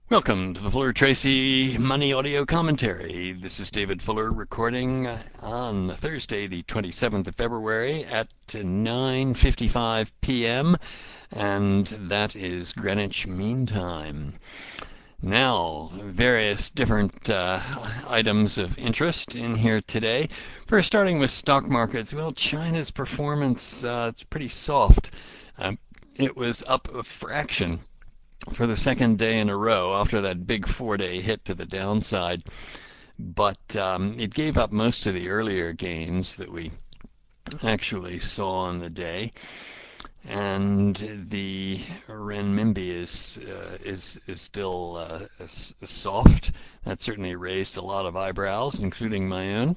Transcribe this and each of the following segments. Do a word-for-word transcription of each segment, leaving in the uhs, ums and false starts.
Welcome to the Fuller Tracy Money Audio Commentary. This is David Fuller recording on Thursday, the twenty-seventh of February at nine fifty-five p m, and that is Greenwich Mean Time. Now, various different uh, items of interest in here today. First, starting with stock markets. Well, China's performance uh, is pretty soft. Um, it was up a fraction for the second day in a row after that big four-day hit to the downside. But um, it gave up most of the earlier gains that we actually saw on the day. And the renminbi is uh, is is still uh, is, is soft. That certainly raised a lot of eyebrows, including my own.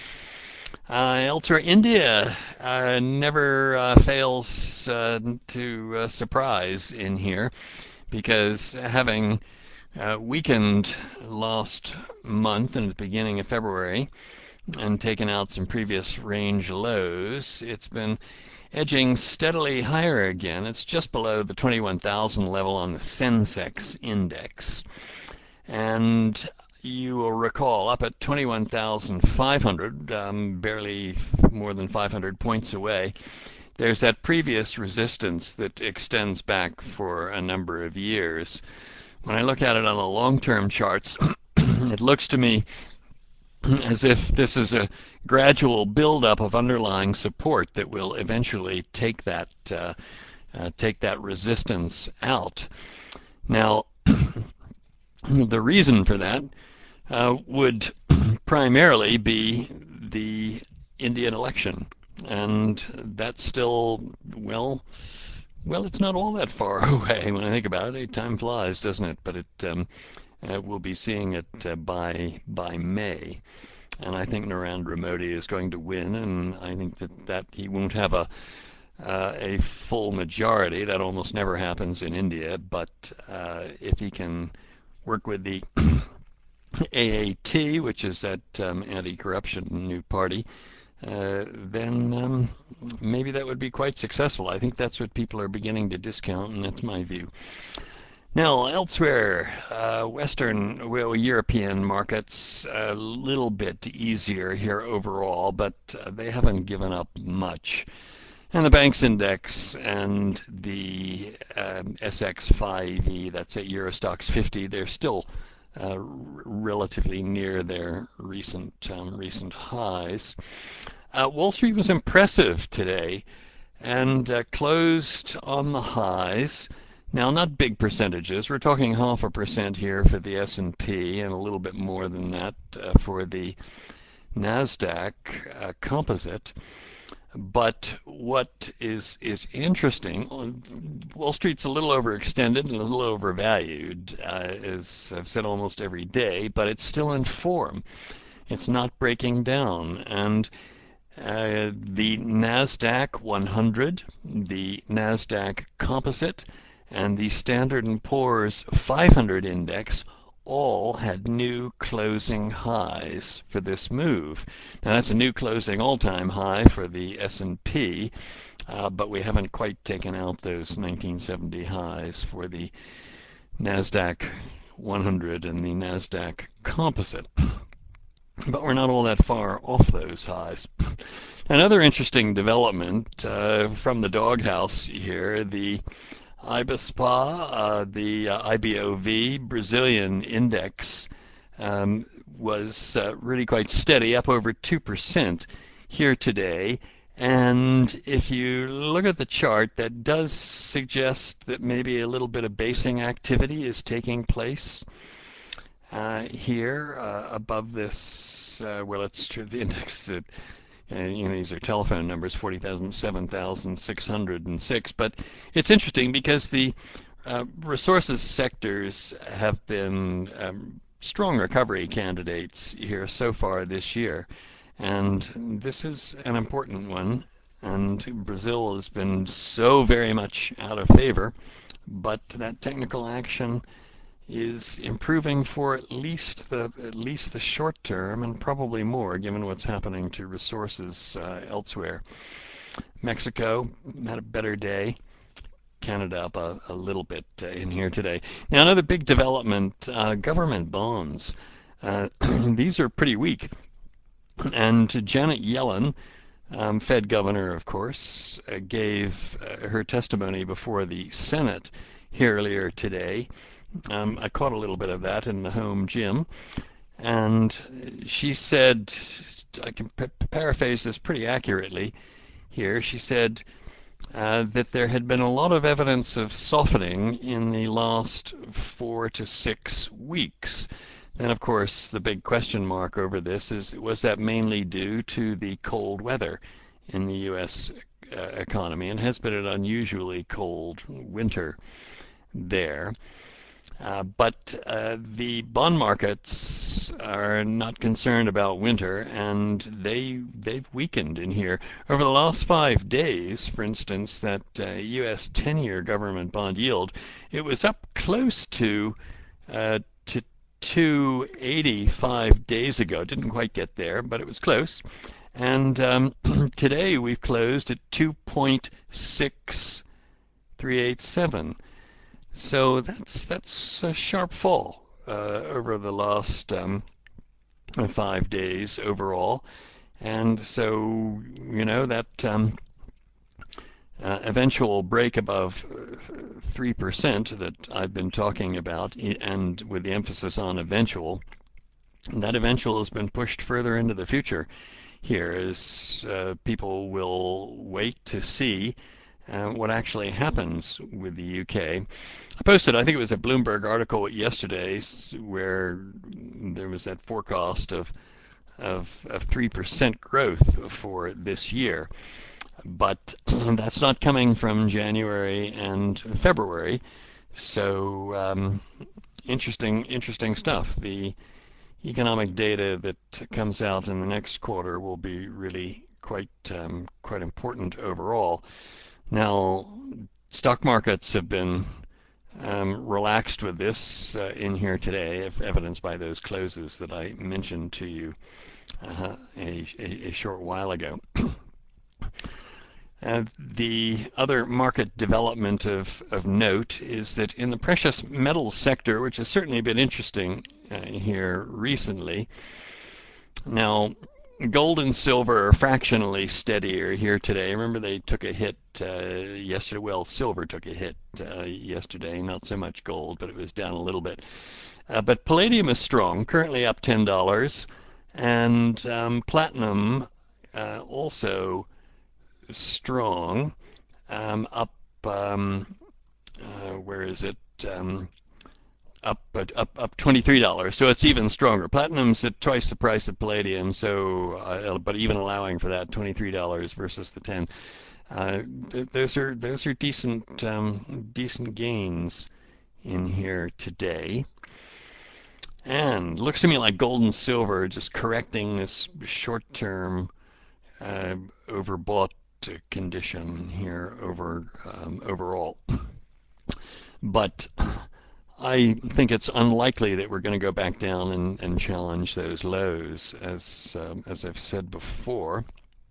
Uh, elsewhere, India uh, never uh, fails uh, to uh, surprise in here, because having uh, weakened last month and at the beginning of February and taken out some previous range lows, it's been edging steadily higher again. It's just below the twenty-one thousand level on the Sensex index. And you will recall up at twenty-one thousand five hundred, um, barely more than five hundred points away, there's that previous resistance that extends back for a number of years. When I look at it on the long-term charts, it looks to me as if this is a gradual buildup of underlying support that will eventually take that uh, uh, take that resistance out. Now, the reason for that uh, would primarily be the Indian election, and that's still, well, well, it's not all that far away when I think about it. Time flies, doesn't it? But it um, uh, we'll be seeing it uh, by by May. And I think Narendra Modi is going to win, and I think that, that he won't have a uh, a full majority. That almost never happens in India. But uh, if he can work with the A A T, which is that um, anti-corruption new party, uh, then um, maybe that would be quite successful. I think that's what people are beginning to discount, and that's my view. Now, elsewhere, uh, Western, well, European markets, a little bit easier here overall, but uh, they haven't given up much. And the Banks Index and the um, S X five E, that's at Eurostoxx fifty, they're still uh, r- relatively near their recent um, recent highs. Uh, Wall Street was impressive today and uh, closed on the highs. Now, not big percentages. We're talking half a percent here for the S and P and a little bit more than that uh, for the NASDAQ uh, composite. But what is is interesting, Wall Street's a little overextended and a little overvalued, uh, as I've said almost every day, but it's still in form. It's not breaking down. And uh, the NASDAQ one hundred, the NASDAQ Composite, and the Standard and Poor's five hundred index all had new closing highs for this move. Now that's a new closing all-time high for the S and P, uh, but we haven't quite taken out those nineteen seventy highs for the NASDAQ one hundred and the NASDAQ Composite. But we're not all that far off those highs. Another interesting development uh, from the doghouse here, the IBOSPA, uh, the uh, I B O V Brazilian index, um, was uh, really quite steady, up over two percent here today. And if you look at the chart, that does suggest that maybe a little bit of basing activity is taking place uh, here uh, above this. Uh, well, it's true, the index that uh, you know, these are telephone numbers, forty-seven thousand six hundred six. But it's interesting because the uh, resources sectors have been um, strong recovery candidates here so far this year. And this is an important one. And Brazil has been so very much out of favor. But that technical action is improving for at least the at least the short term, and probably more given what's happening to resources uh, elsewhere. Mexico had a better day. Canada up a, a little bit uh, in here today. Now, another big development, uh, government bonds. Uh, these are pretty weak. And Janet Yellen, um, Fed governor, of course, uh, gave uh, her testimony before the Senate here earlier today. Um, I caught a little bit of that in the home gym. And she said, I can p- paraphrase this pretty accurately here. She said uh, that there had been a lot of evidence of softening in the last four to six weeks. And of course, the big question mark over this is, was that mainly due to the cold weather in the U S uh, economy? And has been an unusually cold winter there. Uh, but uh, the bond markets are not concerned about winter, and they they've weakened in here over the last five days. For instance, that uh, U S ten-year government bond yield, it was up close to uh, to two eighty five days ago. Didn't quite get there, but it was close. And um, today we've closed at two point six three eight seven. So that's that's a sharp fall uh, over the last um, five days overall, and so you know that um, uh, eventual break above three percent that I've been talking about, and with the emphasis on eventual, that eventual has been pushed further into the future here as uh, people will wait to see uh, what actually happens with the U K. I posted, I think it was a Bloomberg article yesterday, where there was that forecast of of, of three percent growth for this year. But that's not coming from January and February. So um, interesting, interesting stuff. The economic data that comes out in the next quarter will be really quite um, quite important overall. Now, stock markets have been um, relaxed with this uh, in here today, if evidenced by those closes that I mentioned to you uh, a, a, a short while ago. Uh, the other market development of, of note is that in the precious metals sector, which has certainly been interesting uh, here recently, now gold and silver are fractionally steadier here today. Remember, they took a hit uh, yesterday. Well, silver took a hit uh, yesterday, not so much gold, but it was down a little bit. Uh, but palladium is strong, currently up ten dollars, and um, platinum uh, also strong, um, up. Um, uh, where is it? Um, up up up twenty-three dollars, so it's even stronger. Platinum's at twice the price of palladium, so uh, but even allowing for that, twenty-three dollars versus the ten, uh, th- those are those are decent um, decent gains in here today. And looks to me like gold and silver just correcting this short-term uh, overbought condition here over um, overall. But I think it's unlikely that we're going to go back down and, and challenge those lows, as um, as I've said before.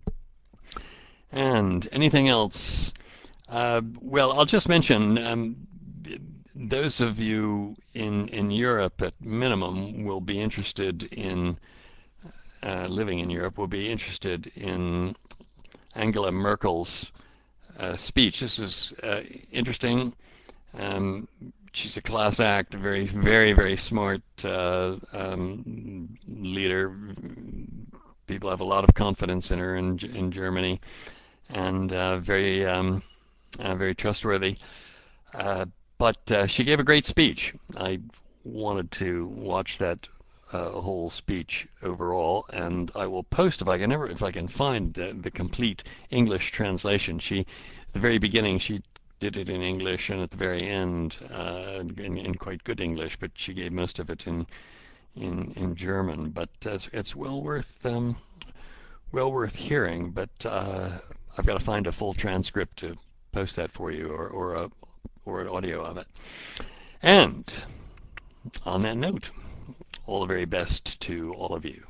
And anything else? Uh, well, I'll just mention um, those of you in in Europe at minimum will be interested in uh, living in Europe will be interested in Angela Merkel's uh, speech. This is uh, interesting. Um, she's a class act, a very, very, very smart uh, um, leader. People have a lot of confidence in her in, in Germany, and uh, very, um, uh, very trustworthy. Uh, but uh, she gave a great speech. I wanted to watch that uh, whole speech overall, and I will post if I can ever, if I can find uh, the complete English translation. She, at the very beginning, she did it in English, and at the very end, uh, in, in quite good English, but she gave most of it in in, in German. But uh, it's, it's well worth um, well worth hearing. But uh, I've got to find a full transcript to post that for you, or or a or an audio of it. And on that note, all the very best to all of you.